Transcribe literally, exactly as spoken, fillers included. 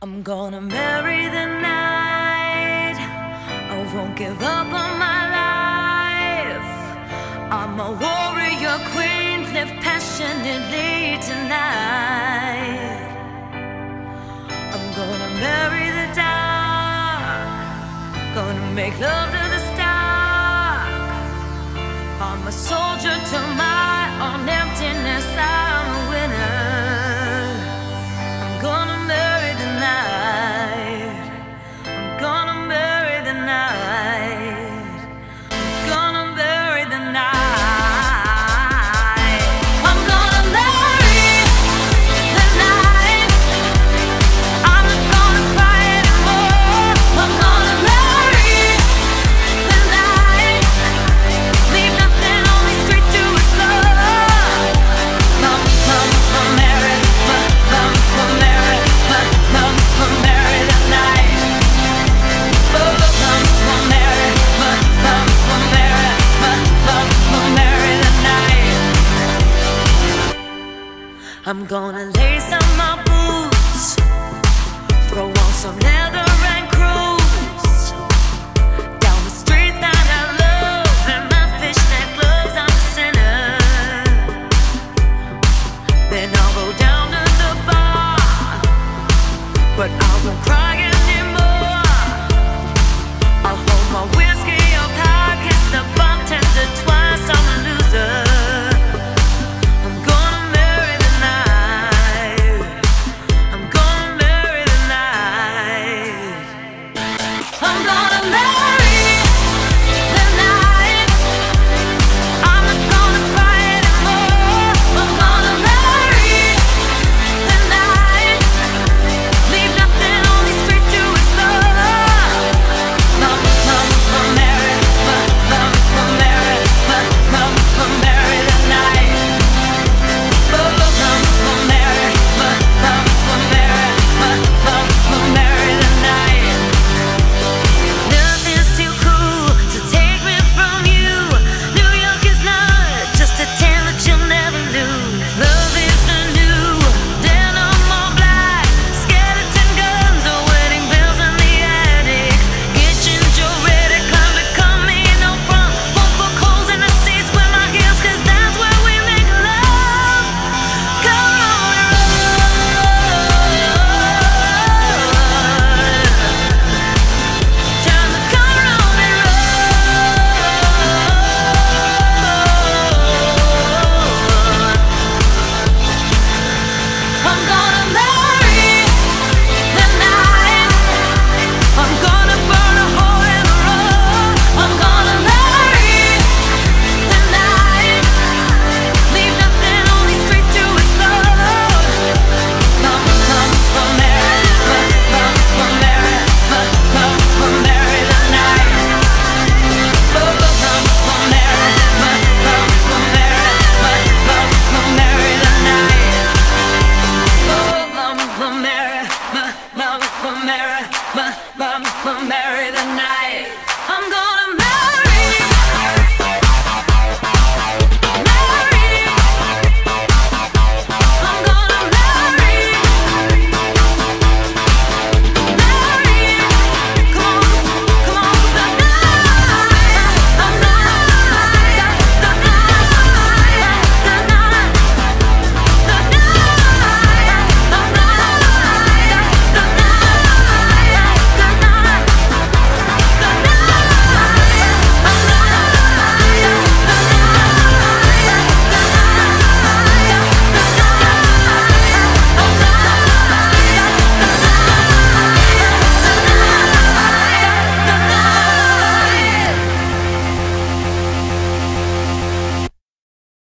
I'm gonna marry the night. I won't give up on my life. I'm a warrior queen, live passionately tonight. I'm gonna marry the dark, gonna make love to the stark. I'm a soldier to my own emptiness, I'm a winner. I'm gonna marry the night. I'm gonna marry the night. I'm gonna marry the night. I'm gonna marry the night. I'm not gonna cry anymore. I'm gonna marry the night. Leave nothing on me, straight to its love. Mum, mum, mum, marry, mum, mum, mum, marry, mum, mum, mum, marry the night. Oh, mum, mum, marry, mum, mum, mum, marry, mum, mum, mum, marry the night. I'm gonna lace up my boots, throw on some leather and cruise down the street that I love, in my fishnet gloves, I'm a sinner. Then I'll go down to the bar, but I won't cry